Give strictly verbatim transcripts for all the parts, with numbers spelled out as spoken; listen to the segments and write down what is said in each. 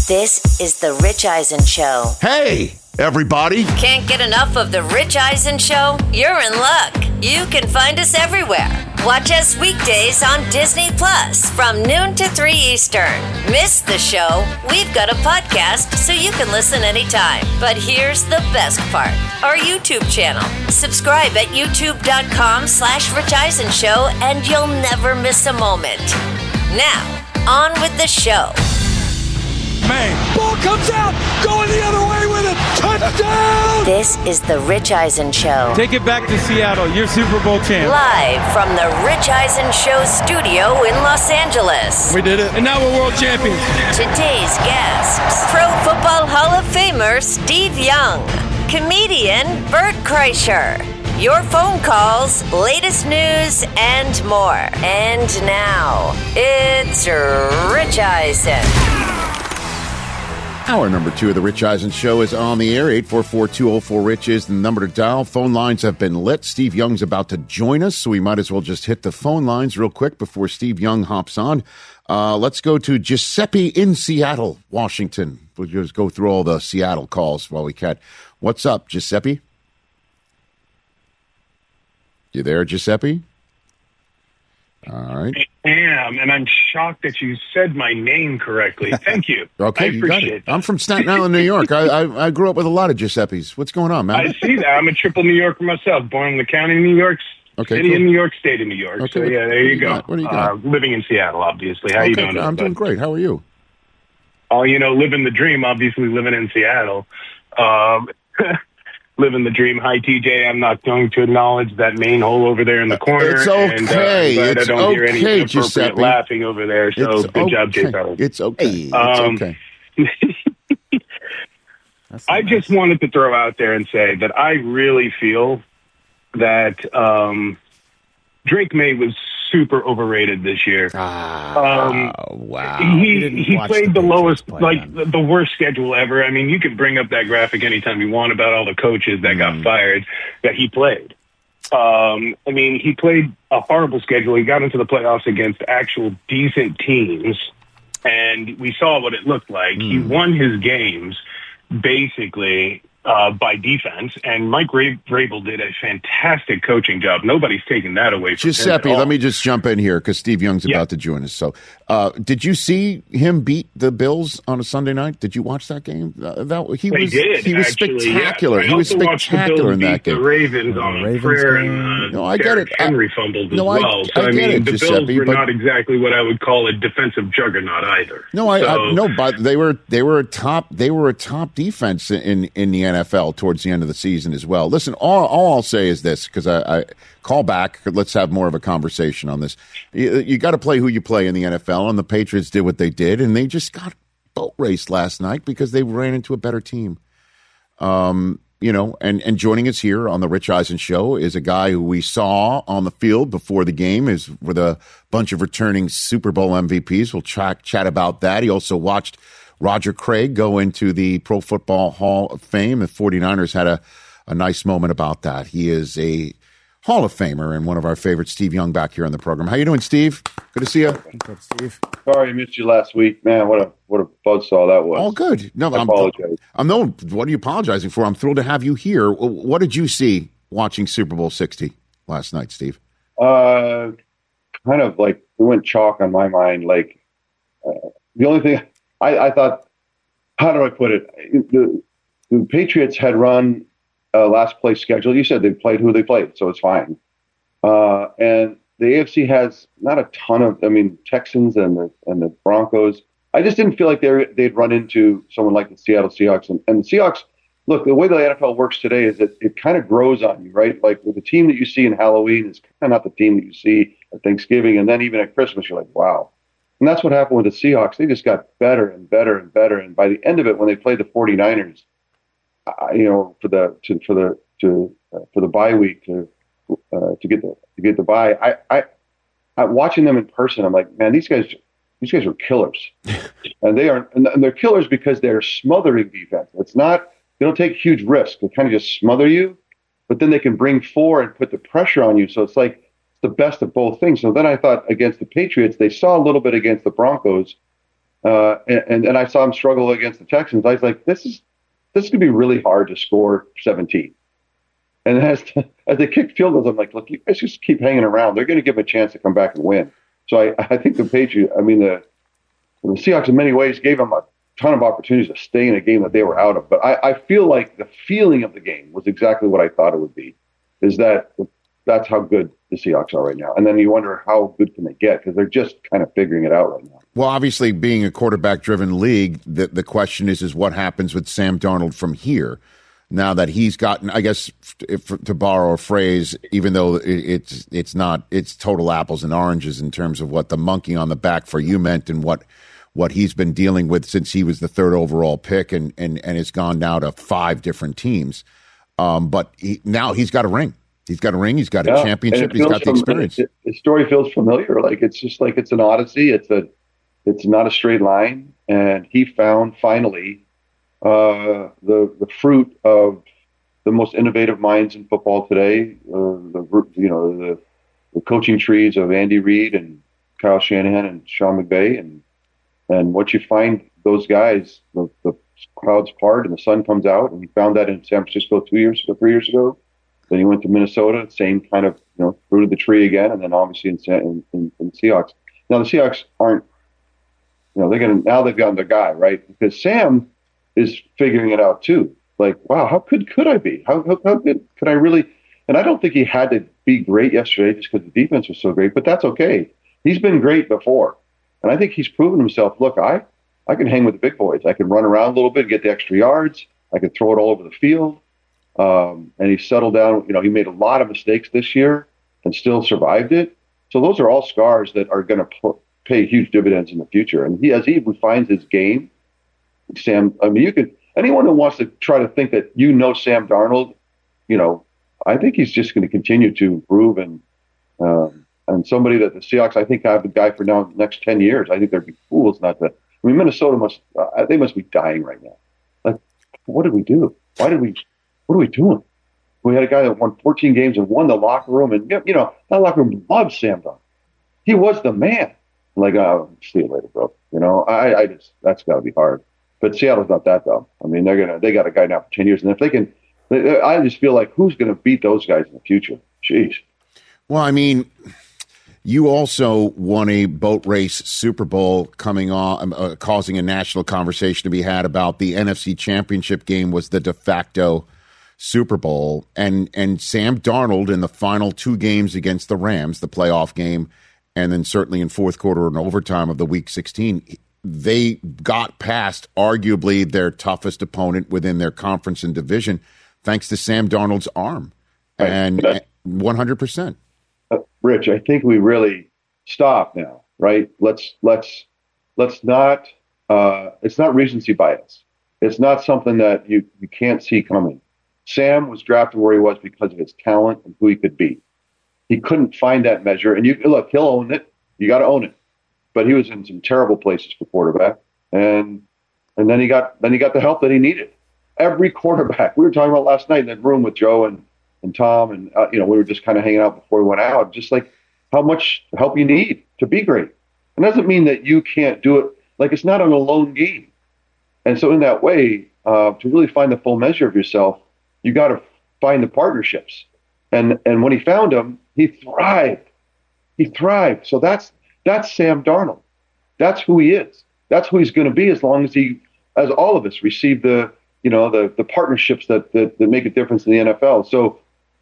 This is The Rich Eisen Show. Hey, everybody. Can't get enough of The Rich Eisen Show? You're in luck. You can find us everywhere. Watch us weekdays on Disney Plus from noon to three Eastern. Miss the show? We've got a podcast so you can listen anytime. But here's the best part. Our YouTube channel. Subscribe at youtube.com slash Rich Eisen Show and you'll never miss a moment. Now, on with the show. Man. Ball comes out, going the other way with it. Touchdown! This is The Rich Eisen Show. Take it back to Seattle. You're Super Bowl champ. Live from the Rich Eisen Show studio in Los Angeles. We did it. And now we're world champions. Today's guests, Pro Football Hall of Famer Steve Young, comedian Bert Kreischer. Your phone calls, latest news, and more. And now, it's Rich Eisen. Hour number two of the Rich Eisen Show is on the air. eight four four, two oh four, RICH is the number to dial. Phone lines have been lit. Steve Young's about to join us, so we might as well just hit the phone lines real quick before Steve Young hops on. Uh, let's go to Giuseppe in Seattle, Washington. We'll just go through all the Seattle calls while we can. What's up, Giuseppe? You there, Giuseppe? All right. I am, and I'm shocked that you said my name correctly. Thank you. Okay, I you got appreciate it. that. I'm from Staten Island, New York. I, I I grew up with a lot of Giuseppes. What's going on, man? I see that. I'm a triple New Yorker myself, born in the county of New York, Okay, city cool. of New York, state of New York. Okay, So, what- yeah, there what do you you go. got? What do you got? Uh, living in Seattle, obviously. How okay, you doing? I'm everybody? doing great. How are you? Oh, you know, living the dream, obviously living in Seattle. Um, living the dream. Hi, T J. I'm not going to acknowledge that main hole over there in the corner. It's And, uh, okay. I'm glad It's I don't hear any okay, inappropriate Giuseppe. laughing over there. So It's good job, okay. Jay Fellas. It's okay. It's Um, okay. I just wanted to throw out there and say that I really feel that um, Drake May was super overrated this year. Ah, Um, wow. He he watch played the the, lowest, play, like the, the worst schedule ever. I mean, you can bring up that graphic anytime you want about all the coaches that got fired that he played. Um, I mean, he played a horrible schedule. He got into the playoffs against actual decent teams, and we saw what it looked like. He won his games basically uh, by defense, and Mike Ra- Vrabel did a fantastic coaching job. Nobody's taking that away from Giuseppe, him at all. let me just jump in here because Steve Young's Yeah. about to join us. So, uh, did you see him beat the Bills on a Sunday night? Did you watch that game? Uh, that he They was did, he was actually, spectacular. yes. I he was also watched the spectacular Bills in that beat game. The Ravens on Ravens prayer game. and uh, No, I get Derrick it. I- Henry fumbled as No, I- well. So I I, get mean, it, the Giuseppe, Bills were but- not exactly what I would call a defensive juggernaut either. No, I, so, I no, but they were they were a top they were a top defense in in the N F L towards the end of the season as well. Listen, all, all I'll say is this because I, I call back. Let's have more of a conversation on this. You, you got to play who you play in the N F L, and the Patriots did what they did, and they just got boat raced last night because they ran into a better team. Um, you know, and, and joining us here on the Rich Eisen Show is a guy who we saw on the field before the game is with a bunch of returning Super Bowl M V Ps. We'll chat, chat about that. He also watched Roger Craig go into the Pro Football Hall of Fame. The 49ers had a, a nice moment about that. He is a Hall of Famer and one of our favorites, Steve Young, back here on the program. How you doing, Steve? Good to see you. Good, Steve. Sorry I missed you last week. Man, what a what a buzzsaw that was. All good. No, I I'm, apologize. I'm no. What are you apologizing for? I'm thrilled to have you here. What did you see watching Super Bowl sixty last night, Steve? Uh, kind of like it went chalk on my mind. Like uh, the only thing I, I thought, how do I put it? The, the Patriots had run a last place schedule. You said they played who they played, so it's fine. Uh, and the A F C has not a ton of. I mean, Texans and the and the Broncos. I just didn't feel like they they'd run into someone like the Seattle Seahawks. And, and the Seahawks, look, the way the N F L works today is that it kind of grows on you, right? Like with the team that you see in Halloween is kind of not the team that you see at Thanksgiving. And then even at Christmas, you're like, wow. And that's what happened with the Seahawks. They just got better and better and better. And by the end of it, when they played the 49ers, uh, you know, for the to, for the to uh, for the bye week to uh, to get the to get the bye, I, I I watching them in person, I'm like, man, these guys these guys are killers, and they are and they're killers because they're smothering defense. It's not they don't take huge risks. They kind of just smother you, but then they can bring four and put the pressure on you. So it's like it's the best of both things. So then I thought against the Patriots, they saw a little bit against the Broncos. Uh, and, and and I saw him struggle against the Texans. I was like, this is this is going to be really hard to score seventeen. And as as they kicked field goals, I'm like, look, you guys just keep hanging around. They're going to give him a chance to come back and win. So I, I think the Patriots, I mean, the, the Seahawks in many ways gave them a ton of opportunities to stay in a game that they were out of. But I, I feel like the feeling of the game was exactly what I thought it would be, is that that's how good the Seahawks are right now. And then you wonder how good can they get, because they're just kind of figuring it out right now. Well, obviously, being a quarterback-driven league, the, the question is, is what happens with Sam Darnold from here? Now that he's gotten, I guess, if, to borrow a phrase, even though it's it's not, it's total apples and oranges in terms of what the monkey on the back for you meant and what what he's been dealing with since he was the third overall pick and and and it's gone now to five different teams. Um, but he, now he's got a ring. He's got a ring. He's got a yeah, championship. He's got the experience. It, the story feels familiar. Like it's just like it's an odyssey. It's a, it's not a straight line. And he found finally uh, the the fruit of the most innovative minds in football today. Uh, the you know the, the coaching trees of Andy Reid and Kyle Shanahan and Sean McVay, and and what you find those guys, the, the clouds part and the sun comes out. And he found that in San Francisco two years ago, three years ago. Then he went to Minnesota, same kind of, you know, fruit of the tree again, and then obviously in in, in, in Seahawks. Now the Seahawks aren't, you know, they're gonna now they've gotten their guy, right? Because Sam is figuring it out too. Like, wow, how good could I be? How how, how good could I really? And I don't think he had to be great yesterday just because the defense was so great, but that's okay. He's been great before, and I think he's proven himself. Look, I I can hang with the big boys. I can run around a little bit, get the extra yards. I can throw it all over the field. Um, and he settled down. You know, he made a lot of mistakes this year and still survived it. So those are all scars that are going to pl- pay huge dividends in the future. And he, as he refines his game, Sam, I mean, you could, anyone who wants to try to think that you know Sam Darnold, you know, I think he's just going to continue to improve and, um, and somebody that the Seahawks, I think, have the guy for now the next ten years. I think they'd be fools not to. I mean, Minnesota must, uh, they must be dying right now. Like, what did we do? Why did we? What are we doing? We had a guy that won fourteen games and won the locker room, and you know that locker room loves Sam Darnold. He was the man. I'm like, oh, see you later, bro. You know, I, I just that's got to be hard. But Seattle's not that dumb. I mean, they're gonna they got a guy now for ten years, and if they can, I just feel like who's gonna beat those guys in the future? Jeez. Well, I mean, you also won a boat race Super Bowl, coming on, uh, causing a national conversation to be had about the N F C Championship game was the de facto Super Bowl, and and Sam Darnold in the final two games against the Rams, the playoff game, and then certainly in fourth quarter and overtime of the Week sixteen, they got past arguably their toughest opponent within their conference and division, thanks to Sam Darnold's arm, right. And one hundred percent. Uh, Rich, I think we really stop now, right? Let's let's let's not. Uh, it's not recency bias. It's not something that you you can't see coming. Sam was drafted where he was because of his talent and who he could be. He couldn't find that measure. And you look, he'll own it. You got to own it. But he was in some terrible places for quarterback. And and then he got then he got the help that he needed. Every quarterback, we were talking about last night in that room with Joe and, and Tom, and uh, you know, we were just kind of hanging out before we went out, just like how much help you need to be great. It doesn't mean that you can't do it. Like, it's not an alone game. And so in that way, uh, to really find the full measure of yourself, you got to find the partnerships. And and when he found them, he thrived. He thrived. So that's that's Sam Darnold. That's who he is. That's who he's going to be as long as he, as all of us, receive the, you know, the the partnerships that, that, that make a difference in the N F L. So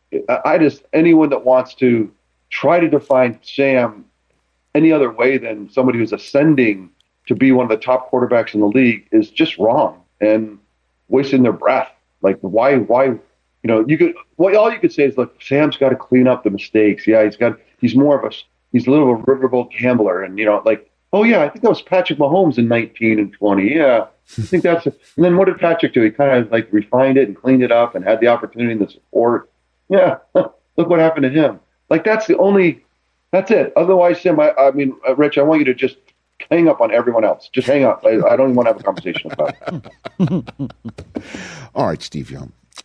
I just, anyone that wants to try to define Sam any other way than somebody who's ascending to be one of the top quarterbacks in the league is just wrong and wasting their breath. Like, why, why, you know, you could, well, all you could say is, look, Sam's got to clean up the mistakes. Yeah, he's got, he's more of a, he's a little of a riverboat gambler. And, you know, like, oh, yeah, I think that was Patrick Mahomes in nineteen and twenty. Yeah, I think that's, a, and then what did Patrick do? He kind of like refined it and cleaned it up and had the opportunity and the support. Yeah, look what happened to him. Like, that's the only, that's it. Otherwise, Sam, I, I mean, uh, Rich, I want you to just hang up on everyone else. Just hang up. I, I don't even want to have a conversation about it. All right, Steve Young.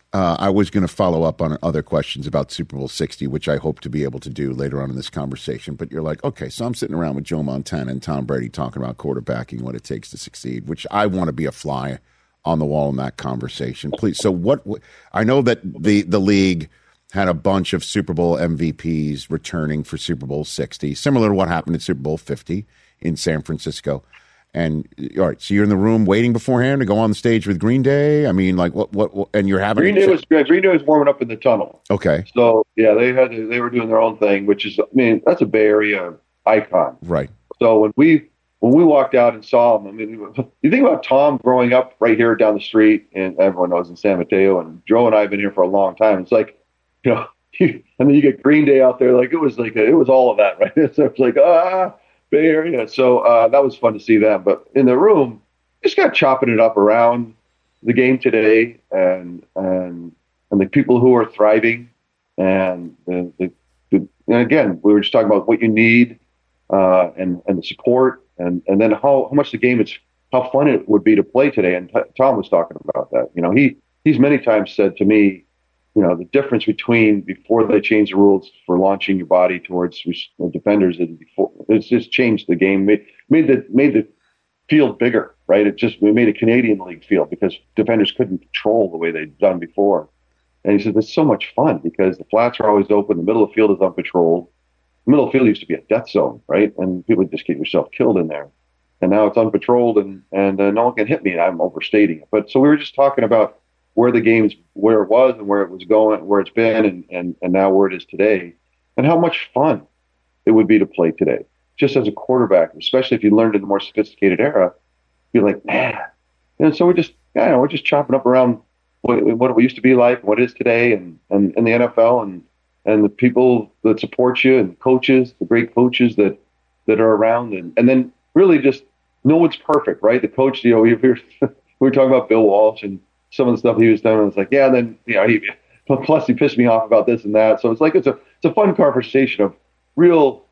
Uh, I was going to follow up on other questions about Super Bowl sixty, which I hope to be able to do later on in this conversation. But you're like, okay, so I'm sitting around with Joe Montana and Tom Brady talking about quarterbacking, what it takes to succeed, which I want to be a fly on the wall in that conversation. Please. So what, what I know that the, the league had a bunch of Super Bowl M V Ps returning for Super Bowl sixty, similar to what happened at Super Bowl fifty in San Francisco. And all right, so you're in the room waiting beforehand to go on the stage with Green Day. I mean, like what? What? what and you're having Green Day was Green Day was warming up in the tunnel. Okay. So yeah, they had to, they were doing their own thing, which is I mean that's a Bay Area icon. Right. So when we when we walked out and saw him, I mean, you think about Tom growing up right here down the street, and everyone knows in San Mateo, and Joe and I have been here for a long time. It's like, you know, and then you get Green Day out there, like it was like a, it was all of that, right? So it's like ah. Bay Area. So uh, that was fun to see them. But in the room, just kind of chopping it up around the game today and and and the people who are thriving. And the, the, the and again, we were just talking about what you need uh, and and the support and and then how, how much the game is, how fun it would be to play today. And t- Tom was talking about that. You know, he he's many times said to me, you know, the difference between before they changed the rules for launching your body towards defenders and before it's just changed the game, made made the made the field bigger, right? It just we made a Canadian League field because defenders couldn't control the way they'd done before. And he said it's so much fun because the flats are always open, the middle of the field is unpatrolled. The middle of the field used to be a death zone, right? And people would just get yourself killed in there. And now it's unpatrolled and and uh, no one can hit me. And I'm overstating it, but so we were just talking about where the game's, where it was and where it was going, where it's been and, and, and now where it is today, and how much fun it would be to play today. Just as a quarterback, especially if you learned in the more sophisticated era, you're like, man. And so we're just, I don't know, we're just chopping up around what, what it used to be like, what it is today, and, and, and the N F L and, and the people that support you and coaches, the great coaches that, that are around. And, and then really just no one's perfect, right? The coach, you know, we were, we were talking about Bill Walsh and some of the stuff he was doing, I was like, yeah, and then, you know, he, plus he pissed me off about this and that. So it's like, it's a, it's a fun conversation of real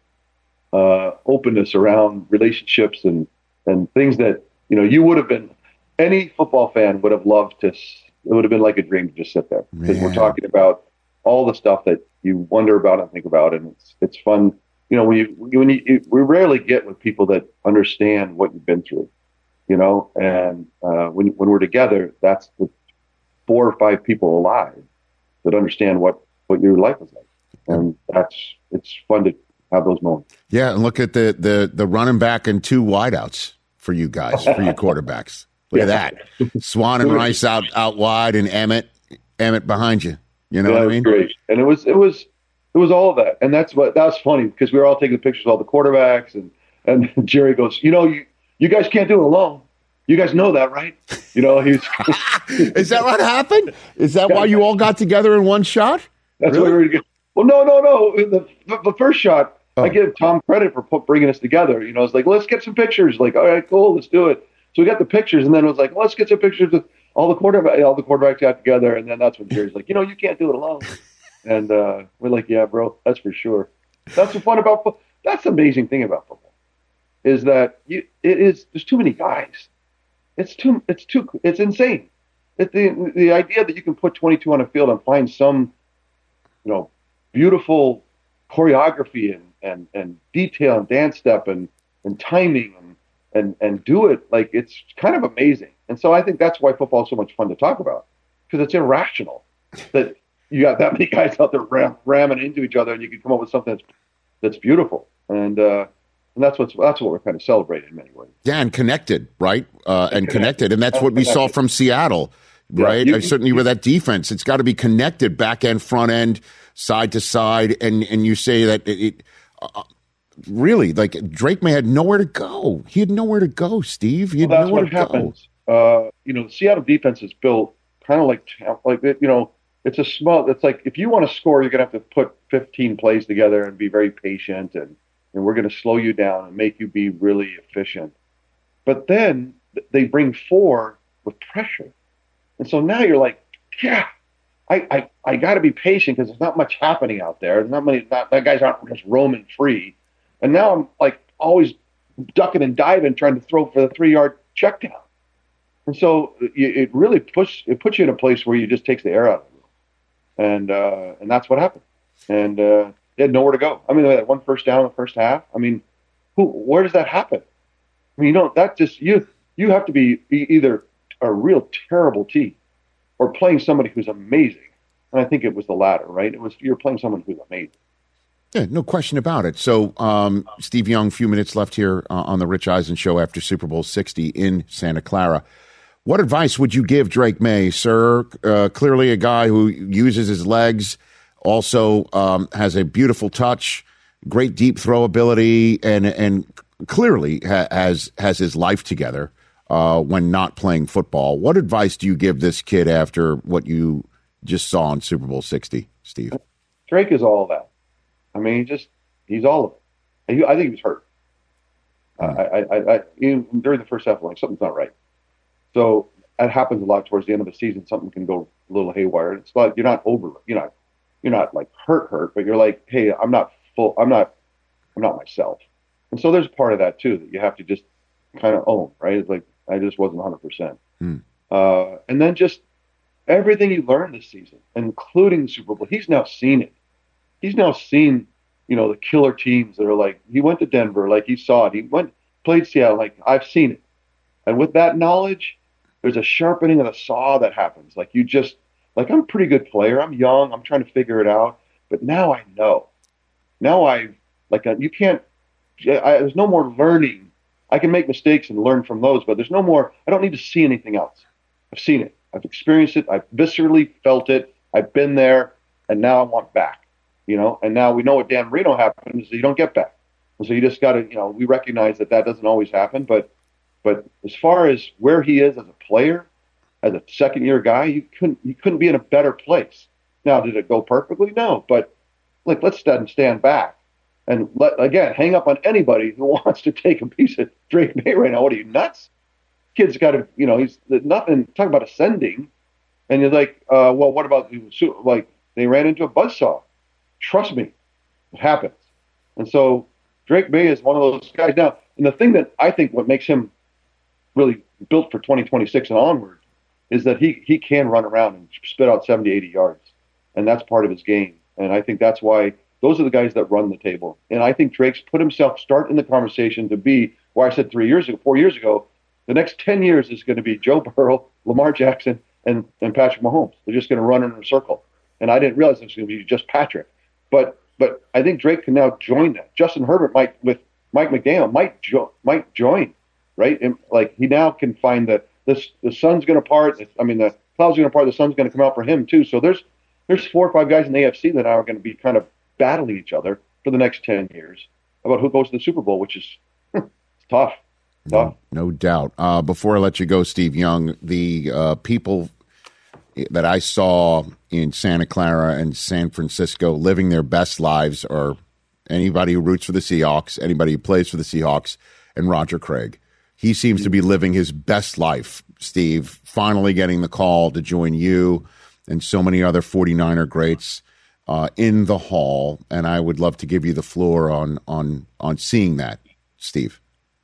uh, openness around relationships and, and things that, you know, you would have been, any football fan would have loved to, it would have been like a dream to just sit there because we're talking about all the stuff that you wonder about and think about. And it's, it's fun. You know, when you, when you, you we rarely get with people that understand what you've been through. You know, and uh, when when we're together, that's the four or five people alive that understand what, what your life is like, and that's it's fun to have those moments. Yeah, and look at the the the running back and two wideouts for you guys, for your quarterbacks. Look yeah. at that, Swan and Rice out out wide, and Emmett Emmett behind you. You know yeah, what I mean? Great, and it was it was it was all of that, and that's what that was funny because we were all taking pictures of all the quarterbacks, and and Jerry goes, you know, you. You guys can't do it alone. You guys know that, right? You know, he's. Is that what happened? Is that why you all got together in one shot? That's really? what we were getting. Well, no, no, no. The, the, the first shot, oh. I give Tom credit for put, bringing us together. You know, it's like, let's get some pictures. Like, all right, cool, let's do it. So we got the pictures, and then it was like, let's get some pictures of all the quarterback, all the quarterbacks got together, and then that's when Jerry's like, you know, you can't do it alone. And uh, we're like, yeah, bro, that's for sure. That's the fun about football. That's the amazing thing about football. Is that you, it is there's too many guys. It's too it's too it's insane. It, the the idea that you can put twenty-two on a field and find some, you know, beautiful choreography and, and, and detail and dance step and, and timing and, and and do it like it's kind of amazing. And so I think that's why football is so much fun to talk about because it's irrational that you got that many guys out there ram, ramming into each other and you can come up with something that's that's beautiful and. uh And that's what's that's what we're kind of celebrating in many ways. Yeah, and connected, right? Uh, and connected, and that's what we saw from Seattle, right? Yeah, you, certainly, you, with that defense, it's got to be connected, back end, front end, side to side, and and you say that it, it uh, really like Drake may had nowhere to go. He had nowhere to go, Steve. He had well, that's nowhere what to happens. go. Uh, you know, the Seattle defense is built kind of like like you know, it's a small. It's like if you want to score, you're gonna have to put fifteen plays together and be very patient and. And we're going to slow you down and make you be really efficient. But then they bring four with pressure. And so now you're like, yeah, I I, I got to be patient because there's not much happening out there. There's not many, not, that guys aren't just roaming free. And now I'm like always ducking and diving trying to throw for the three-yard check down. And so it really push it puts you in a place where you just takes the air out of it. And uh, and that's what happened. And uh, they had nowhere to go. I mean, they had one first down in the first half. I mean, who? Where does that happen? I mean, you don't. That just you. You have to be, be either a real terrible team or playing somebody who's amazing. And I think it was the latter, right? It was you're playing someone who's amazing. Yeah, no question about it. So, um, Steve Young, a few minutes left here uh, on the Rich Eisen Show after Super Bowl sixty in Santa Clara. What advice would you give Drake Maye, sir? Uh, clearly a guy who uses his legs, also um, has a beautiful touch, great deep throw ability, and and clearly ha- has has his life together uh, when not playing football. What advice do you give this kid after what you just saw in Super Bowl sixty, Steve? Drake is all that. I mean, he just, he's all of it. He, I think he was hurt. Mm. I, I, I, even during the first half, like, something's not right. So that happens a lot towards the end of the season. Something can go a little haywire. It's like, you're not over, you're not, you're not like hurt, hurt, but you're like, hey, I'm not full, I'm not, I'm not myself. And so there's a part of that too, that you have to just kind of own, right? It's like, I just wasn't one hundred percent. Mm. Uh, and then just everything you learned this season, including the Super Bowl, he's now seen it. He's now seen, you know, the killer teams that are like, he went to Denver, like he saw it. He went, played Seattle, like I've seen it. And with that knowledge, there's a sharpening of the saw that happens. Like you just, like I'm a pretty good player. I'm young. I'm trying to figure it out. But now I know. Now I, like, uh, you can't, I, there's no more learning. I can make mistakes and learn from those, but there's no more, I don't need to see anything else. I've seen it. I've experienced it. I've viscerally felt it. I've been there. And now I want back. You know, and now we know what Dan Marino happened is you don't get back. And so you just got to, you know, we recognize that that doesn't always happen. But but as far as where he is as a player, as a second year guy, you couldn't you couldn't be in a better place. Now, did it go perfectly? No. But like, let's stand, stand back and let, again, hang up on anybody who wants to take a piece of Drake Maye right now. What are you, nuts? Kid's got to, you know, he's nothing, talk about ascending. And you're like, uh, well, what about, like, they ran into a buzzsaw. Trust me, it happens. And so Drake Maye is one of those guys. Now, and the thing that I think what makes him really built for twenty twenty-six and onward is that he, he can run around and spit out seventy, eighty yards. And that's part of his game. And I think that's why those are the guys that run the table. And I think Drake's put himself, start in the conversation to be, where I said three years ago, four years ago, the next ten years is going to be Joe Burrow, Lamar Jackson, and, and Patrick Mahomes. They're just going to run in a circle. And I didn't realize it was going to be just Patrick. But but I think Drake can now join that. Justin Herbert might, with Mike McDaniel, might jo- might join, right? And like he now can find that this the sun's going to part. I mean, the clouds are going to part. The sun's going to come out for him too. So there's there's four or five guys in the A F C that are going to be kind of battling each other for the next ten years about who goes to the Super Bowl, which is it's tough. tough. No, no doubt. Uh, before I let you go, Steve Young, the uh, people that I saw in Santa Clara and San Francisco living their best lives are anybody who roots for the Seahawks, anybody who plays for the Seahawks, and Roger Craig. He seems to be living his best life, Steve, finally getting the call to join you and so many other forty-niner greats uh, in the hall. And I would love to give you the floor on on on seeing that, Steve.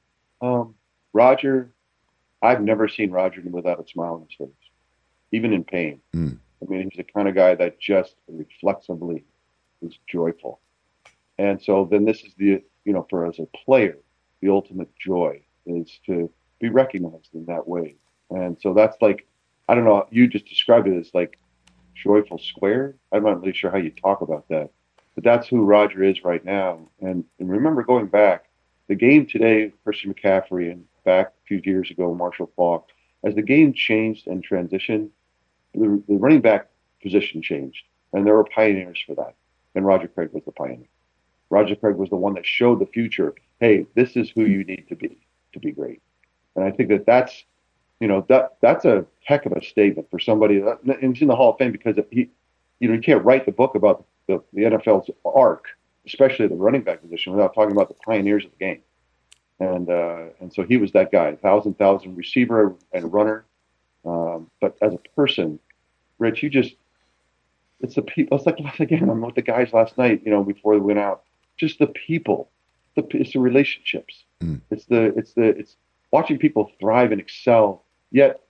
Um, Roger, I've never seen Roger without a smile on his face. Even in pain. Mm. I mean, he's the kind of guy that just reflexively is joyful. And so then this is the, you know, for as a player, the ultimate joy is to be recognized in that way. And so that's like, I don't know, you just described it as like joyful square. I'm not really sure how you talk about that, but that's who Roger is right now. And, and remember going back, the game today, Christian McCaffrey, and back a few years ago, Marshall Faulk, as the game changed and transitioned, The, the running back position changed, and there were pioneers for that. And Roger Craig was the pioneer. Roger Craig was the one that showed the future. Hey, this is who you need to be to be great. And I think that that's, you know, that that's a heck of a statement for somebody. That, and he's in the Hall of Fame because he, you know, you can't write the book about the, the N F L's arc, especially the running back position, without talking about the pioneers of the game. And uh, and so he was that guy, thousand thousand receiver and runner. Um, but as a person, Rich, you just, it's the people, it's like, again, I'm with the guys last night, you know, before we went out, just the people, the, it's the relationships. Mm. It's the, it's the, it's watching people thrive and excel, yet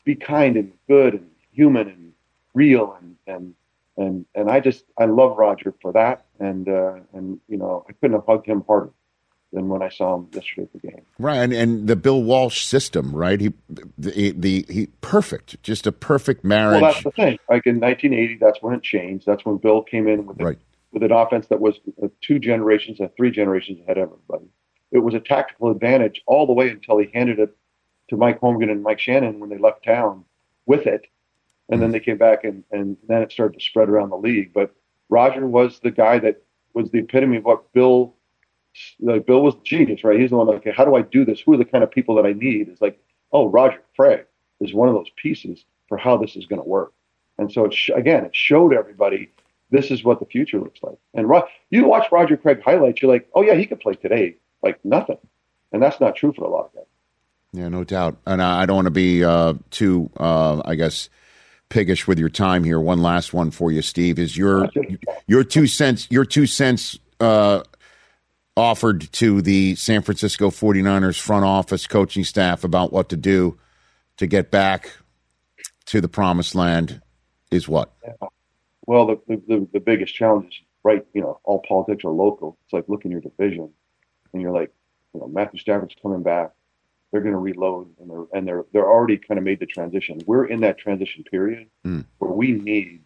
be kind and good and human and real and and and and I just I love Roger for that, and uh, and you know I couldn't have hugged him harder than when I saw him yesterday at the game. Right, and, and the Bill Walsh system, right? He the, the he perfect, just a perfect marriage. Well, that's the thing. Like in nineteen eighty, that's when it changed. That's when Bill came in with a, right. with an offense that was two generations, uh, three generations ahead of everybody. It was a tactical advantage all the way until he handed it to Mike Holmgren and Mike Shannon when they left town with it. And then they came back, and, and then it started to spread around the league. But Roger was the guy that was the epitome of what Bill, like Bill was genius, right? He's the one like, okay, how do I do this? Who are the kind of people that I need? It's like, oh, Roger Craig is one of those pieces for how this is going to work. And so, it sh- again, it showed everybody this is what the future looks like. And Ro- you watch Roger Craig highlights, you're like, oh, yeah, he could play today like nothing. And that's not true for a lot of guys. Yeah, no doubt. And I don't want to be uh, too, uh, I guess, piggish with your time here. One last one for you, Steve. Is your your two cents your two cents uh, offered to the San Francisco forty-niners front office coaching staff about what to do to get back to the promised land is what? Yeah. Well, the, the the biggest challenge is, right, you know, all politics are local. It's like looking at your division and you're like, you know, Matthew Stafford's coming back. They're going to reload, and they're and they're they're already kind of made the transition. We're in that transition period mm. where we need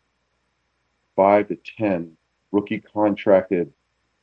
five to ten rookie contracted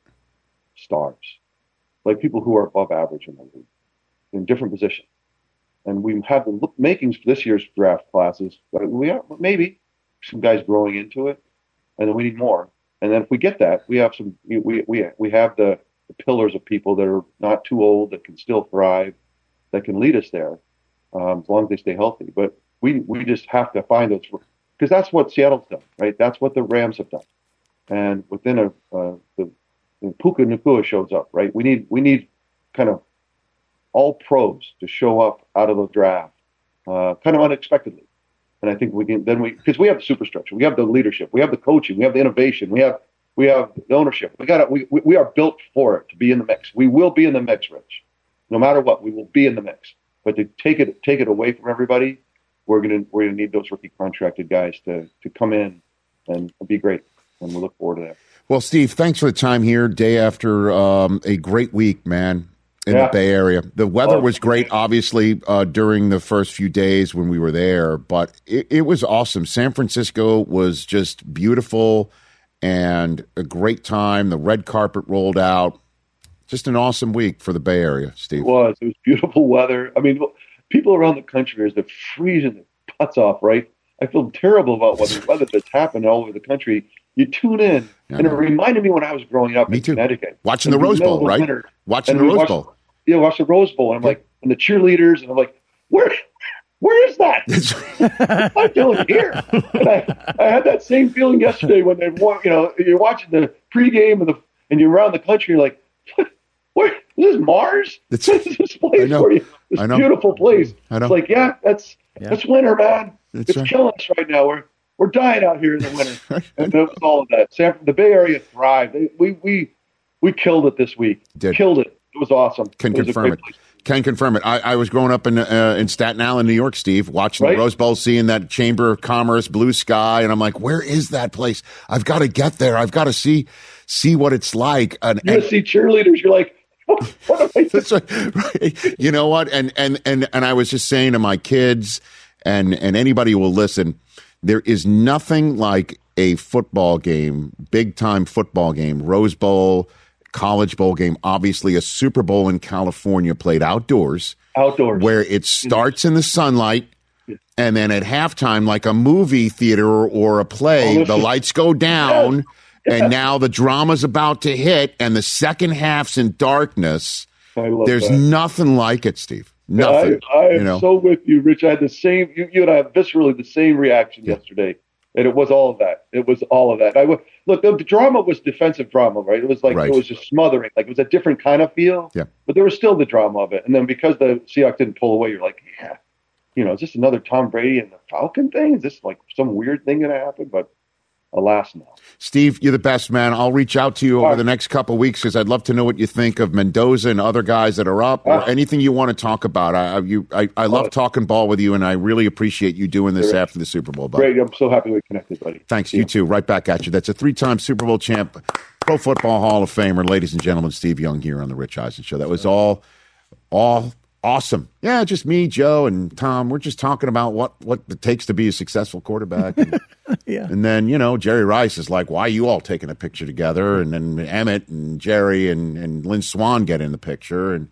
stars, like people who are above average in the league, in different positions. And we have the makings for this year's draft classes. But we have maybe some guys growing into it, and then we need more. And then if we get that, we have some. We we we have the, the pillars of people that are not too old that can still thrive, that can lead us there, um, as long as they stay healthy. But we we just have to find those, because that's what Seattle's done, right? That's what the Rams have done. And within a uh, the, the Puka Nacua shows up, right? We need we need kind of all pros to show up out of the draft, uh, kind of unexpectedly. And I think we can then we because we have the superstructure, we have the leadership, we have the coaching, we have the innovation, we have we have the ownership. We got we we are built for it to be in the mix. We will be in the mix, Rich. No matter what, we will be in the mix. But to take it take it away from everybody, we're gonna we're gonna need those rookie contracted guys to to come in and be great. And we look forward to that. Well, Steve, thanks for the time here. Day after um, a great week, man, in yeah. the Bay Area. The weather oh, was great, obviously, uh, during the first few days when we were there, but it, it was awesome. San Francisco was just beautiful and a great time. The red carpet rolled out. Just an awesome week for the Bay Area, Steve. It was. It was beautiful weather. I mean, people around the country are just freezing their butts off, right? I feel terrible about what the weather that's happened all over the country. You tune in, yeah, and it reminded me when I was growing up me in too. Connecticut. Watching the Rose Bowl, right? Winter, Watching the Rose watched, Bowl. Yeah, watch the Rose Bowl. And I'm yeah. like, and the cheerleaders, and I'm like, where, where is that? What's I feeling here? And I, I had that same feeling yesterday when they, you know, you're watching the pregame and the, and you're around the country, you're like, what? Where is this Mars? It's, this is this place for you. This beautiful place. I know. It's like, yeah, that's yeah. that's winter, man. That's it's right. killing us right now. We're we're dying out here in the winter. And it was all of that. San, the Bay Area thrived. We we we killed it this week. Did. Killed it. It was awesome. Can it was confirm it. Can confirm it. I, I was growing up in uh, in Staten Island, New York, Steve, watching right? the Rose Bowl, seeing that Chamber of Commerce, blue sky, and I'm like, where is that place? I've got to get there. I've got to see see what it's like. And, you and, see cheerleaders, you're like, what am I doing? That's right, right. You know what? And and and and I was just saying to my kids, and and anybody who will listen, there is nothing like a football game, big time football game, Rose Bowl, College Bowl game, obviously a Super Bowl in California played outdoors. Outdoors. Where it starts in the sunlight, and then at halftime, like a movie theater or a play, oh, the lights go down. Yes. And now the drama's about to hit, and the second half's in darkness. I love There's that. nothing like it, Steve. Nothing. I, I am you know? so with you, Rich. I had the same. You, you and I had viscerally the same reaction yeah. yesterday, and it was all of that. It was all of that. I look. The, the drama was defensive drama, right? It was like right. it was just smothering. Like it was a different kind of feel. Yeah. But there was still the drama of it, and then because the Seahawks didn't pull away, you're like, yeah, you know, is this another Tom Brady and the Falcon thing? Is this like some weird thing going to happen? But alas, no. Steve, you're the best, man. I'll reach out to you over right. the next couple of weeks because I'd love to know what you think of Mendoza and other guys that are up, or Oh. anything you want to talk about. I you I, I love Oh. talking ball with you, and I really appreciate you doing this Great. after the Super Bowl. Buddy. Great. I'm so happy we connected, buddy. Thanks, you too. Right back at you. That's a three-time Super Bowl champ, Pro Football Hall of Famer, ladies and gentlemen, Steve Young here on the Rich Eisen Show. That was all, all awesome. Yeah, just me, Joe, and Tom. We're just talking about what what it takes to be a successful quarterback. And, Yeah. and then, you know, Jerry Rice is like, why are you all taking a picture together? And then Emmett and Jerry and, and Lynn Swan get in the picture. And,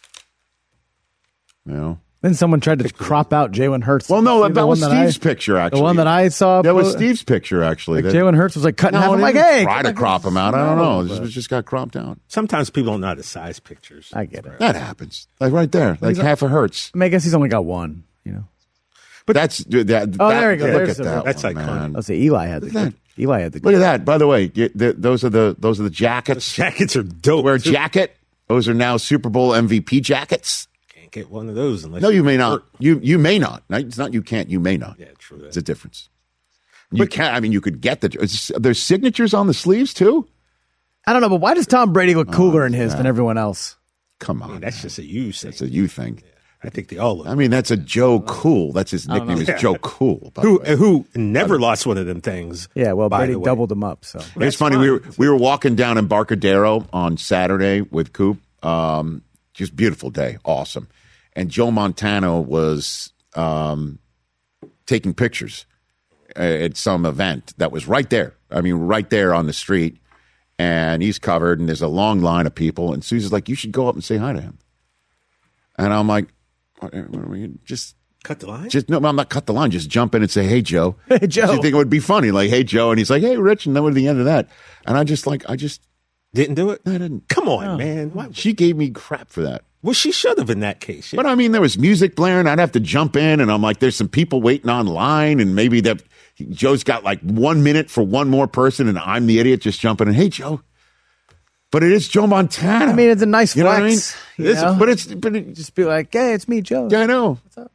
you know. Then someone tried to crop out Jalen Hurts. Well, no, See that, the was one Steve's I, picture, actually. The one that I saw. That was put- Steve's picture, actually. Like That- Jalen Hurts was like cutting No, half. it I'm like, didn't hey, try to like, crop him out. I don't know. but- It just, just got cropped out. Sometimes people don't know how to size pictures. I get it. That happens. Like right there. Like He's- half a Hertz. I, mean, I guess he's only got one. You know. But that's that. that Oh, there we go. Look There's at the- that. That's one, iconic. man. I'll say Eli had the Look at good. Eli had the Look good. at that. By the way, you- the, those are the those are the jackets. Jackets are dope. Wear a too. jacket. Those are now Super Bowl M V P jackets. Can't get one of those unless No, you may get not. hurt. You you may not. No, It's not you can't. You may not. Yeah, true. That. It's a difference. You can't. I mean, you could get the. it's- There's signatures on the sleeves too. I don't know, but why does Tom Brady look cooler in his than everyone else? Come I on, mean, that's just a you thing. that's a you thing. I think they all look. I mean, that's a Joe Cool. That's his nickname. Is Joe Cool. by the who way. who never lost one of them things. Yeah, well, by Brady the way. doubled him up. So It's That's funny. We fine. were we were walking down Embarcadero on Saturday with Coop. Um, just beautiful day, awesome. And Joe Montana was um, taking pictures at some event that was right there. I mean, right there on the street. And he's covered, and there's a long line of people. And Susie's like, "You should go up and say hi to him." And I'm like, what, what are we, "Just." Cut the line. Just no, I'm not cut the line. Just jump in and say, "Hey, Joe." Hey, Joe. Do you think it would be funny? Like, "Hey, Joe," and he's like, "Hey, Rich," and then at the end of that, and I just like, I just, Didn't do it. I didn't. Come on, man. Why? She gave me crap for that. Well, she should have in that case. Yeah. But I mean, there was music blaring. I'd have to jump in, and I'm like, "There's some people waiting online, and maybe that Joe's got like one minute for one more person, and I'm the idiot just jumping in. Hey, Joe." But it is Joe Montana. I mean, it's a nice You know what I flex. mean? you It is, know? but it's but it, just be like, hey, it's me, Joe. yeah, I know. What's up?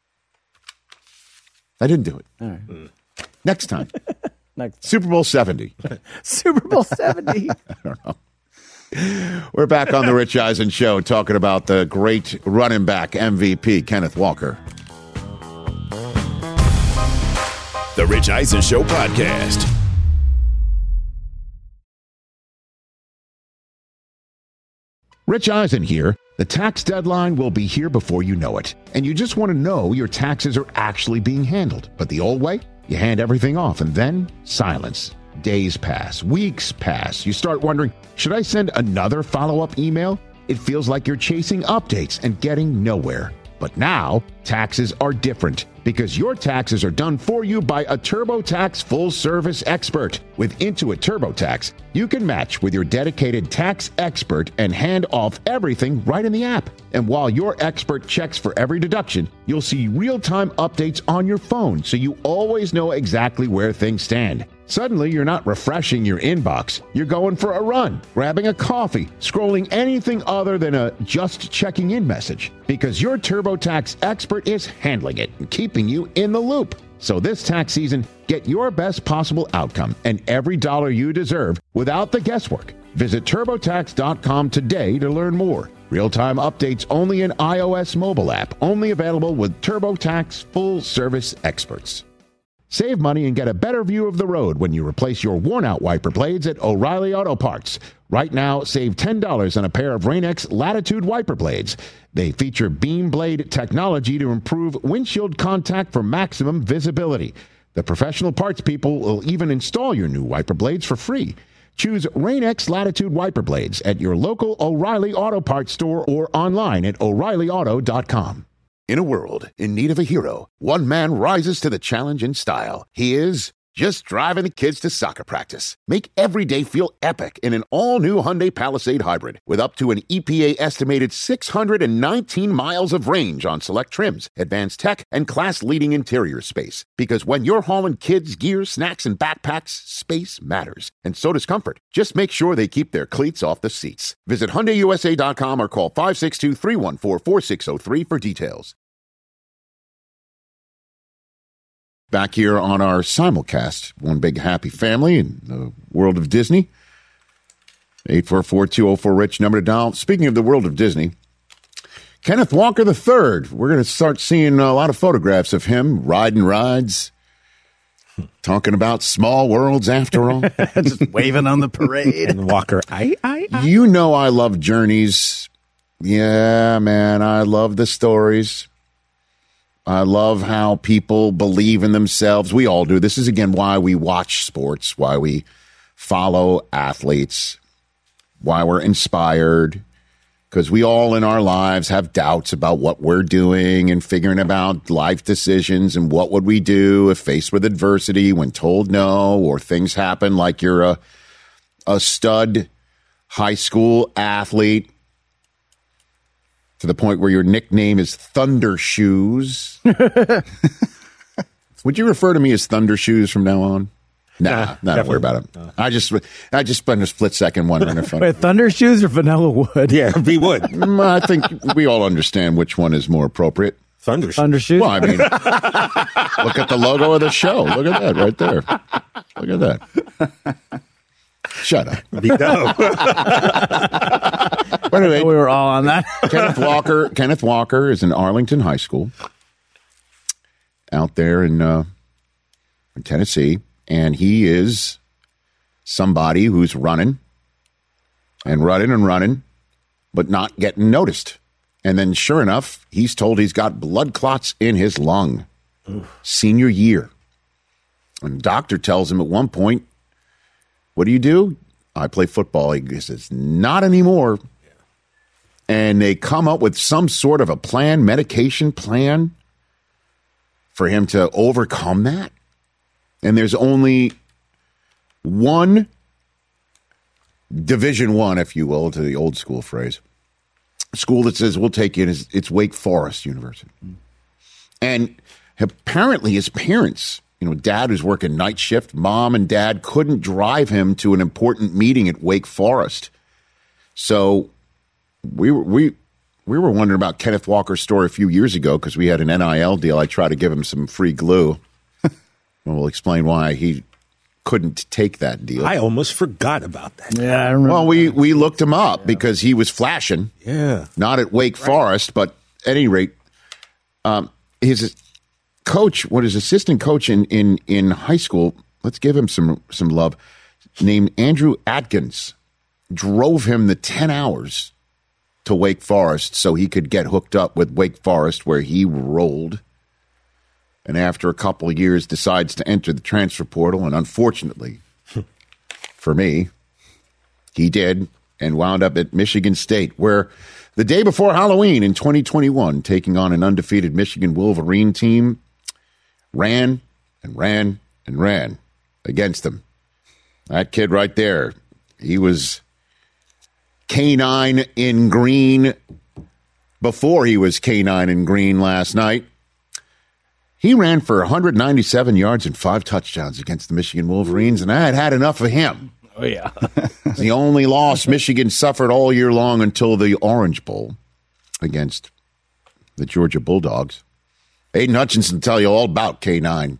I didn't do it. All right. Next time, Next Super Bowl seventy. Super Bowl seventy. We're back on the Rich Eisen Show talking about the great running back M V P, Kenneth Walker. The Rich Eisen Show podcast. Rich Eisen here. The tax deadline will be here before you know it. And you just want to know your taxes are actually being handled. But the old way? You hand everything off and then silence. Days pass, weeks pass. You start wondering, should I send another follow-up email? It feels like you're chasing updates and getting nowhere. But now, taxes are different because your taxes are done for you by a TurboTax full-service expert. With Intuit TurboTax, you can match with your dedicated tax expert and hand off everything right in the app. And while your expert checks for every deduction, you'll see real-time updates on your phone so you always know exactly where things stand. Suddenly, you're not refreshing your inbox. You're going for a run, grabbing a coffee, scrolling anything other than a just checking in message. Because your TurboTax expert is handling it and keeping you in the loop. So this tax season, get your best possible outcome and every dollar you deserve without the guesswork. Visit TurboTax dot com today to learn more. Real-time updates only in iOS mobile app. Only available with TurboTax full-service experts. Save money and get a better view of the road when you replace your worn-out wiper blades at O'Reilly Auto Parts. Right now, save ten dollars on a pair of Rain-X Latitude wiper blades. They feature beam blade technology to improve windshield contact for maximum visibility. The professional parts people will even install your new wiper blades for free. Choose Rain-X Latitude wiper blades at your local O'Reilly Auto Parts store or online at O'Reilly Auto dot com. In a world in need of a hero, one man rises to the challenge in style. He is just driving the kids to soccer practice. Make every day feel epic in an all-new Hyundai Palisade Hybrid with up to an E P A-estimated six hundred nineteen miles of range on select trims, advanced tech, and class-leading interior space. Because when you're hauling kids, gear, snacks, and backpacks, space matters. And so does comfort. Just make sure they keep their cleats off the seats. Visit Hyundai U S A dot com or call five six two, three one four, four six zero three for details. back here on our simulcast. One big happy family in the world of Disney. eight four four, two oh four, RICH, number to dial. Speaking of the world of Disney, Kenneth Walker the third. We're going to start seeing a lot of photographs of him riding rides, talking about small worlds after all. Just waving on the parade. And Walker, I, I, I. You know I love journeys. Yeah, man, I love the stories. I love how people believe in themselves. We all do. This is, again, why we watch sports, why we follow athletes, why we're inspired, because we all in our lives have doubts about what we're doing and figuring about life decisions and what would we do if faced with adversity when told no, or things happen like you're a, a stud high school athlete to the point where your nickname is Thunder Shoes. Would you refer to me as Thunder Shoes from now on? Nah, nah, don't worry about it. No. I just, I just spent a split second wondering if I, Wait, Thunder Shoes or Vanilla Wood? Yeah, be wood. I think we all understand which one is more appropriate. Thunder Shoes. Thunder Shoes. Well, I mean, look at the logo of the show. Look at that right there. Look at that. Shut up. Be dumb. But anyway, we were all on that. Kenneth Walker. Kenneth Walker is in Arlington High School out there in, uh, in Tennessee, and he is somebody who's running and running and running, but not getting noticed. And then, sure enough, he's told he's got blood clots in his lung. Oof. Senior year. And the doctor tells him at one point, "What do you do?" "I play football." He says, "Not anymore." And they come up with some sort of a plan, medication plan for him to overcome that. And there's only one Division One, if you will, to the old school phrase, school that says, "We'll take you." It's, it's Wake Forest University. Mm. And apparently his parents, you know, dad was working night shift, mom and dad couldn't drive him to an important meeting at Wake Forest. So we were, we, we were wondering about Kenneth Walker's story a few years ago because we had an N I L deal. I tried to give him some free glue. And we'll explain why he couldn't take that deal. I almost forgot about that. Yeah, I remember. Well, we, we looked him up yeah. because he was flashing. Yeah. Not at Wake right. Forest, but at any rate, um, his coach, what his assistant coach in, in, in high school, let's give him some, some love, named Andrew Atkins, drove him the ten hours to Wake Forest so he could get hooked up with Wake Forest, where he rolled. And after a couple of years, decides to enter the transfer portal. And unfortunately, for me, he did, and wound up at Michigan State, where the day before Halloween in twenty twenty-one, taking on an undefeated Michigan Wolverine team, ran and ran and ran against them. That kid right there, he was K nine in green before he was K nine in green last night. He ran for one hundred ninety-seven yards and five touchdowns against the Michigan Wolverines, and I had had enough of him. Oh, yeah. The only loss Michigan suffered all year long until the Orange Bowl against the Georgia Bulldogs. Aiden Hutchinson will tell you all about K nine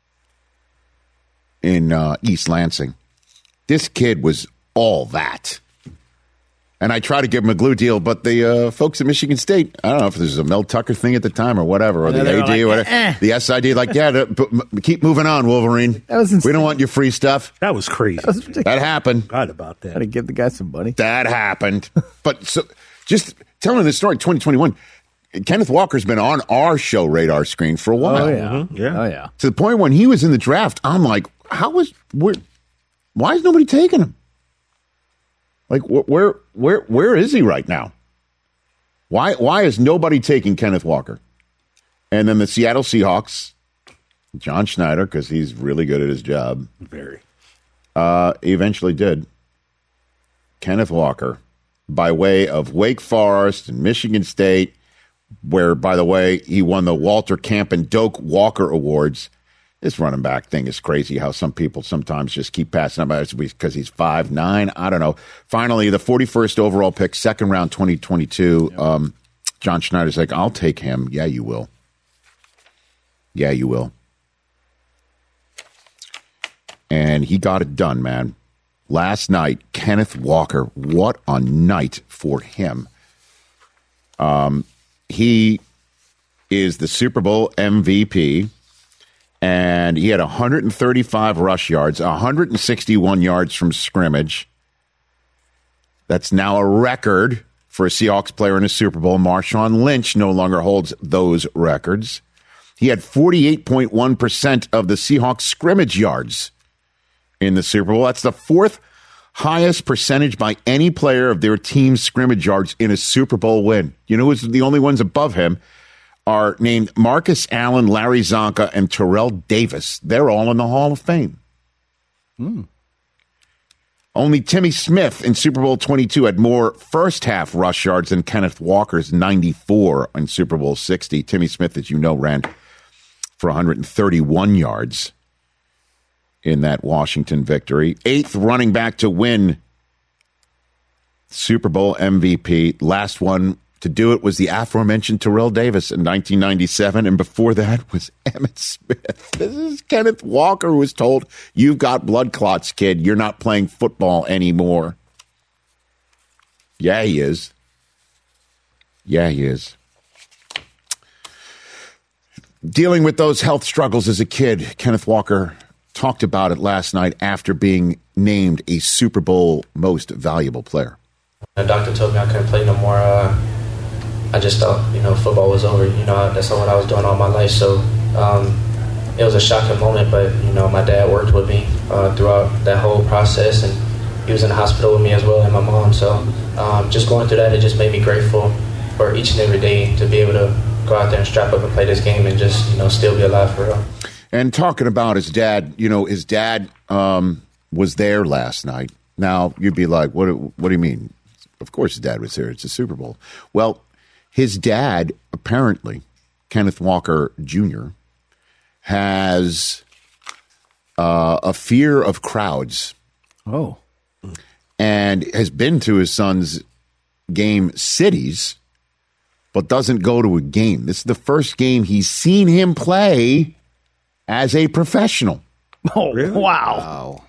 in uh, East Lansing. This kid was all that. And I tried to give him a glue deal, but the uh, folks at Michigan State, I don't know if this was a Mel Tucker thing at the time or whatever, or the A D, like, or whatever, eh. the S I D, like, yeah, the, keep moving on, Wolverine. That was we don't want your free stuff. That was crazy. That, was that happened. God about that. Got to give the guy some money. That happened. But so, just telling this story, twenty twenty-one, Kenneth Walker's been on our show radar screen for a while. Oh, yeah. Mm-hmm. yeah. Oh, yeah. To the point when he was in the draft, I'm like, how was, where, why is nobody taking him? Like, where, where, where is he right now? Why, why is nobody taking Kenneth Walker? And then the Seattle Seahawks, John Schneider, because he's really good at his job. Very. Uh, he eventually did. Kenneth Walker, by way of Wake Forest and Michigan State, where, by the way, he won the Walter Camp and Doak Walker Awards. This running back thing is crazy how some people sometimes just keep passing up because he's five nine. I don't know. Finally, the forty-first overall pick, second round twenty twenty-two. Yep. Um, John Schneider's like, I'll take him. Yeah, you will. Yeah, you will. and he got it done, man. Last night, Kenneth Walker, what a night for him. Um, he is the Super Bowl M V P, and he had one hundred thirty-five rush yards, one hundred sixty-one yards from scrimmage. That's now a record for a Seahawks player in a Super Bowl. Marshawn Lynch no longer holds those records. He had forty-eight point one percent of the Seahawks scrimmage yards in the Super Bowl. That's the fourth highest percentage by any player of their team's scrimmage yards in a Super Bowl win. You know who's the only ones above him are named Marcus Allen, Larry Zonka, and Terrell Davis. They're all in the Hall of Fame. Hmm. Only Timmy Smith in Super Bowl twenty-two had more first-half rush yards than Kenneth Walker's ninety-four in Super Bowl sixty. Timmy Smith, as you know, ran for one hundred thirty-one yards in that Washington victory. Eighth running back to win Super Bowl M V P. Last one to do it was the aforementioned Terrell Davis in nineteen ninety-seven, and before that was Emmitt Smith. This is Kenneth Walker, who was told, "You've got blood clots, kid. You're not playing football anymore." Yeah, he is. Yeah, he is. Dealing with those health struggles as a kid, Kenneth Walker talked about it last night after being named a Super Bowl most valuable player. The doctor told me I couldn't play no more. Uh, I just thought, you know, football was over. You know, that's not what I was doing all my life. So um, it was a shocking moment, but, you know, my dad worked with me uh, throughout that whole process, and he was in the hospital with me as well, and my mom. So um, just going through that, it just made me grateful for each and every day to be able to go out there and strap up and play this game and just, you know, still be alive for real. And talking about his dad, you know, his dad um, was there last night. Now, you'd be like, what, what do you mean? Of course his dad was there. It's a Super Bowl. Well, his dad, apparently, Kenneth Walker Junior, has uh, a fear of crowds. Oh. And has been to his son's game cities, but doesn't go to a game. This is the first game he's seen him play as a professional. Oh, really? Wow. Wow.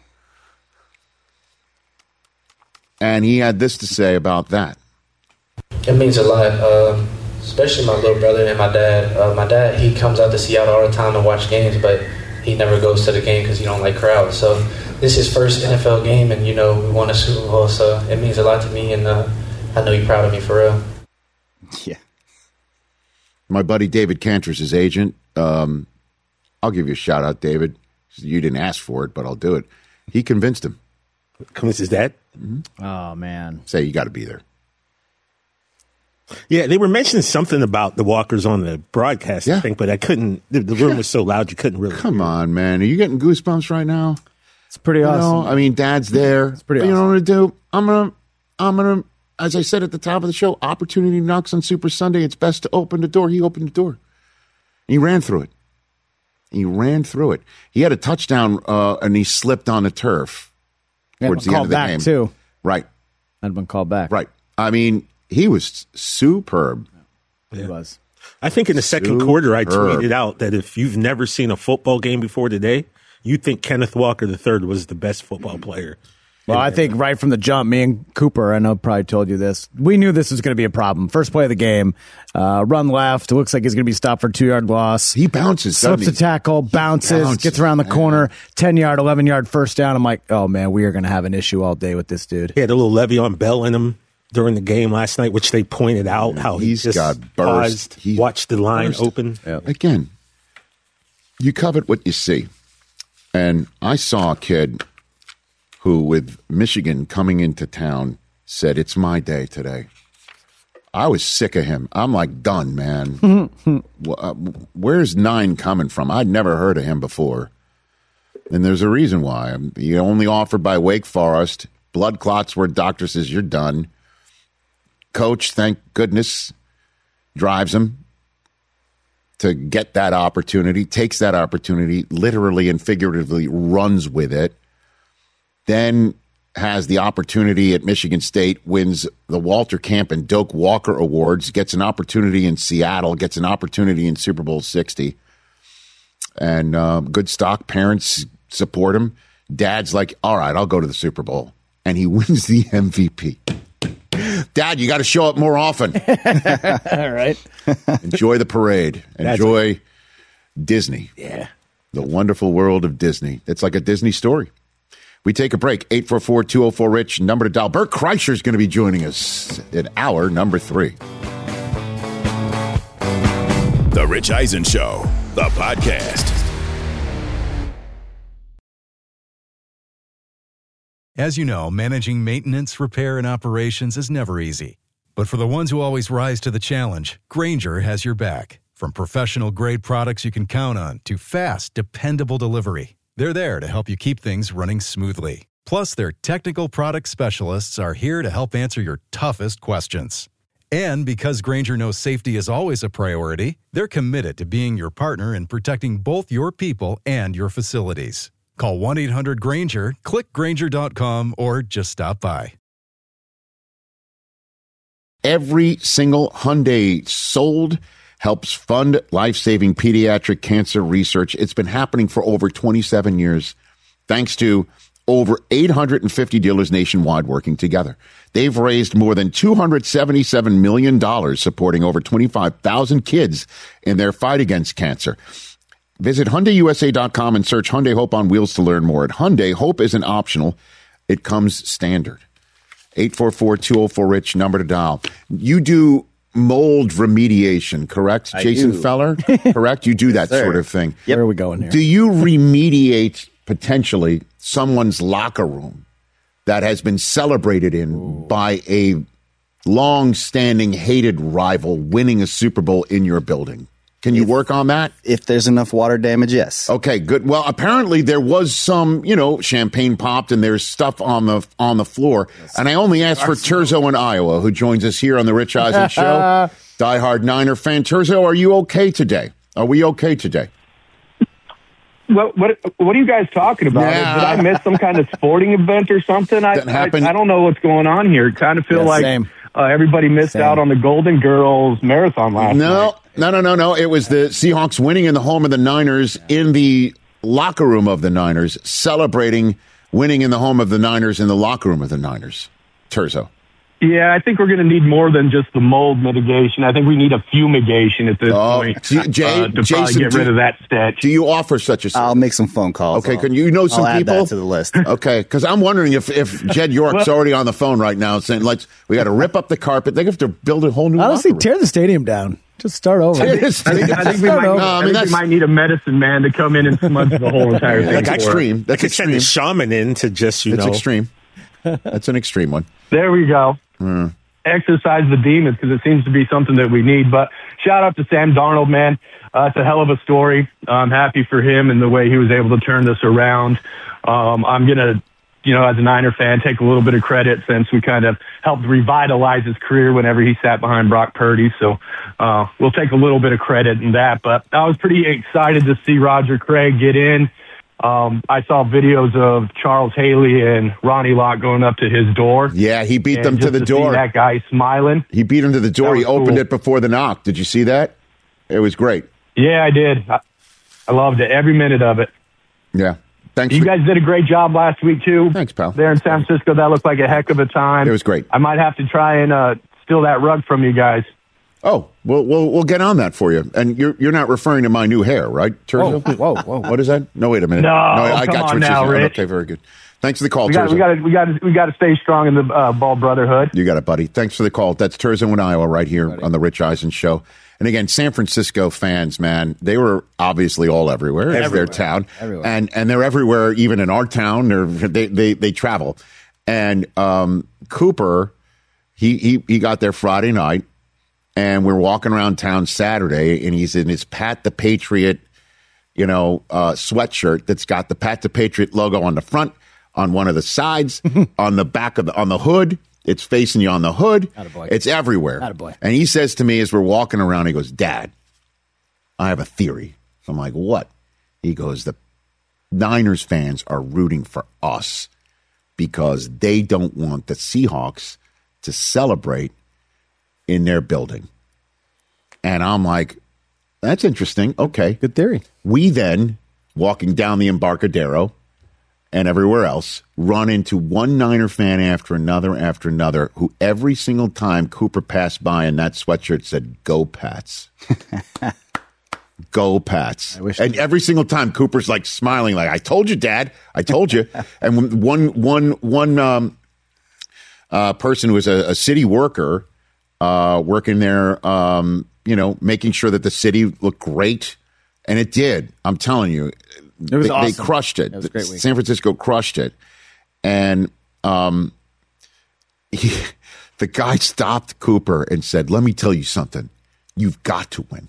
And he had this to say about that. It means a lot, uh, especially my little brother and my dad. Uh, my dad, he comes out to Seattle all the time to watch games, but he never goes to the game because he don't like crowds. So this is his first N F L game, and, you know, we won a Super Bowl, so it means a lot to me, and uh, I know you're proud of me for real. Yeah. My buddy David Cantor's his agent. Um, I'll give you a shout out, David. You didn't ask for it, but I'll do it. He convinced him. Convinced his dad? Mm-hmm. Oh, man. Say, you got to be there. Yeah, they were mentioning something about the Walkers on the broadcast, Yeah. I think, but I couldn't, the, the room Yeah. was so loud you couldn't really. Come on, man. Are you getting goosebumps right now? It's pretty You awesome. know, I mean, Dad's there. It's pretty But you know awesome. what I'm going to do? I'm going to, I'm going to, as I said at the top of the show, opportunity knocks on Super Sunday. It's best to open the door. He opened the door. He ran through it. He ran through it. He had a touchdown, uh, and he slipped on the turf Yeah, towards the end called of the back, game. too. Right, I'd been called back. right. I mean, he was superb. He was. I think in the second Superb. quarter, I tweeted out that if you've never seen a football game before today, you think Kenneth Walker the third was the best football player. Well, I think right from the jump, me and Cooper, I know probably told you this, we knew this was going to be a problem. First play of the game, uh, run left, it looks like he's going to be stopped for a two-yard loss. He bounces, doesn't Slips he? a tackle, bounces, bounces, gets around the man. corner, ten-yard, eleven-yard first down. I'm like, oh, man, we are going to have an issue all day with this dude. He had a little Le'Veon Bell in him during the game last night, which they pointed out how he He's just got burst. paused, He watched the line burst. open. Again, you covet what you see. And I saw a kid who, with Michigan coming into town, said, "It's my day today." I was sick of him. I'm like, done, man. Wh- uh, Where's nine coming from? I'd never heard of him before. And there's a reason why. He only offered by Wake Forest. Blood clots where doctor says you're done. Coach, thank goodness, drives him to get that opportunity, takes that opportunity, literally and figuratively runs with it. Then has the opportunity at Michigan State, wins the Walter Camp and Doak Walker Awards, gets an opportunity in Seattle, gets an opportunity in Super Bowl sixty. And uh, good stock, parents support him. Dad's like, all right, I'll go to the Super Bowl. And he wins the M V P. Dad, you got to show up more often. All right. Enjoy the parade. Enjoy Disney. Yeah. The wonderful world of Disney. It's like a Disney story. We take a break. eight four four, two oh four, RICH, number to dial. Bert Kreischer is going to be joining us in hour number three. The Rich Eisen Show, the podcast. As you know, managing maintenance, repair, and operations is never easy. But for the ones who always rise to the challenge, Grainger has your back. From professional-grade products you can count on to fast, dependable delivery, they're there to help you keep things running smoothly. Plus, their technical product specialists are here to help answer your toughest questions. And because Grainger knows safety is always a priority, they're committed to being your partner in protecting both your people and your facilities. Call one eight hundred Grainger, click Grainger dot com, or just stop by. Every single Hyundai sold helps fund life-saving pediatric cancer research. It's been happening for over twenty-seven years, thanks to over eight hundred fifty dealers nationwide working together. They've raised more than two hundred seventy-seven million dollars supporting over twenty-five thousand kids in their fight against cancer. Visit Hyundai U S A dot com and search Hyundai Hope on Wheels to learn more. At Hyundai, hope isn't optional. It comes standard. eight four four, two oh four, RICH, number to dial. You do mold remediation, correct? I Jason do. Feller, correct? You do that Yes, sort of thing. Yep. Where are we going here? Do you remediate potentially someone's locker room that has been celebrated in Ooh. by a long-standing hated rival winning a Super Bowl in your building? Can you if, work on that? If there's enough water damage, yes. Okay, good. Well, apparently there was some, you know, champagne popped and there's stuff on the on the floor. Yes. And I only asked for Terzo in Iowa, who joins us here on the Rich Eisen Show. Diehard Niner fan. Terzo, are you okay today? Are we okay today? What what what are you guys talking about? Yeah. Did I miss some kind of sporting event or something? I, I, I don't know what's going on here. Kind of feel yeah, like uh, everybody missed same. out on the Golden Girls marathon last no, night. No, no, no, no. It was the Seahawks winning in the home of the Niners in the locker room of the Niners, celebrating winning in the home of the Niners in the locker room of the Niners. Terzo. Yeah, I think we're going to need more than just the mold mitigation. I think we need a fumigation at this oh, point Jay, uh, to Jason, probably get rid do, of that stench. Do you offer such a service? I'll make some phone calls. Okay, I'll, can you know some I'll people? Add that to the list. Okay, because I'm wondering if, if Jed York's well, already on the phone right now saying, let's, we got to rip up the carpet. They have to build a whole new Honestly, locker room. tear the stadium down. Just start over. I think, I think, I think, we, might, no, I mean, I think we might need a medicine man to come in and smudge the whole entire thing. That's extreme. That's I could send a shaman in to just, you That's know. That's extreme. That's an extreme one. There we go. Mm. Exercise the demons, because it seems to be something that we need. But shout out to Sam Darnold, man. Uh, it's a hell of a story. I'm happy for him and the way he was able to turn this around. Um, I'm going to, you know, as a Niner fan, take a little bit of credit since we kind of helped revitalize his career whenever he sat behind Brock Purdy. So uh, we'll take a little bit of credit in that. But I was pretty excited to see Roger Craig get in. Um, I saw videos of Charles Haley and Ronnie Lott going up to his door. Yeah, he beat them to the to door. See that guy smiling. He beat him to the door. He opened cool. it before the knock. Did you see that? It was great. Yeah, I did. I, I loved it. Every minute of it. Yeah. Thanks. You for, guys did a great job last week, too. Thanks, pal. There in San Francisco, that looked like a heck of a time. It was great. I might have to try and uh, steal that rug from you guys. Oh, we'll we'll we'll get on that for you. And you're you're not referring to my new hair, right, Terzo? Whoa, whoa, whoa! What is that? No, wait a minute. No, I come got on you. now, Rich. Okay, very good. Thanks for the call, we got, Terzo. We got we got we got to stay strong in the uh, Ball Brotherhood. You got it, buddy. Thanks for the call. That's Terzo in Iowa, right here buddy. on the Rich Eisen Show. And again, San Francisco fans, man, they were obviously all everywhere. It's their town, everywhere. and and they're everywhere, even in our town. They're, they they they travel. And um, Cooper, he he he got there Friday night. And we're walking around town Saturday, and he's in his Pat the Patriot, you know, uh, sweatshirt that's got the Pat the Patriot logo on the front, on one of the sides, on the back of the, on the hood. It's facing you on the hood. Attaboy. It's everywhere. Attaboy. And he says to me as we're walking around, he goes, Dad, I have a theory. I'm like, what? He goes, the Niners fans are rooting for us because they don't want the Seahawks to celebrate in their building. And I'm like, that's interesting. Okay. Good theory. We then, walking down the Embarcadero, and everywhere else, run into one Niner fan after another after another who every single time Cooper passed by in that sweatshirt said, "Go Pats." Go Pats. And every single time Cooper's like smiling, like, "I told you, Dad. I told you." And when one, one, one um, uh, person who was a, a city worker uh, working there, um, you know, making sure that the city looked great. And it did. I'm telling you. It was they, awesome. they crushed it. It was a great week. San Francisco crushed it. And um, he, the guy stopped Cooper and said, "Let me tell you something. You've got to win.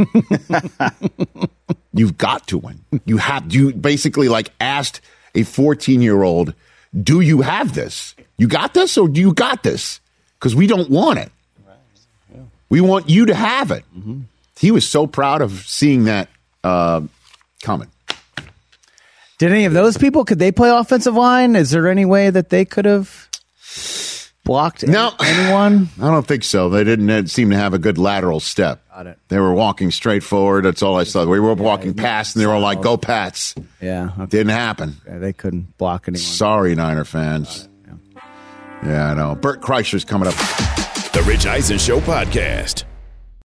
You've got to win. You have." You basically like asked a fourteen-year-old, "Do you have this? You got this, or do you got this? Because we don't want it. We want you to have it." Mm-hmm. He was so proud of seeing that uh, coming. Did any of those people, could they play offensive line? Is there any way that they could have blocked no. anyone? I don't think so. They didn't seem to have a good lateral step. Got it. They were walking straight forwd. That's all I saw. We were walking yeah, past, and they were all like, "Go Pats." Yeah. Okay. Didn't happen. Yeah, they couldn't block anyone. Sorry, Niner fans. Yeah. yeah, I know. Bert Kreischer's coming up. The Rich Eisen Show podcast.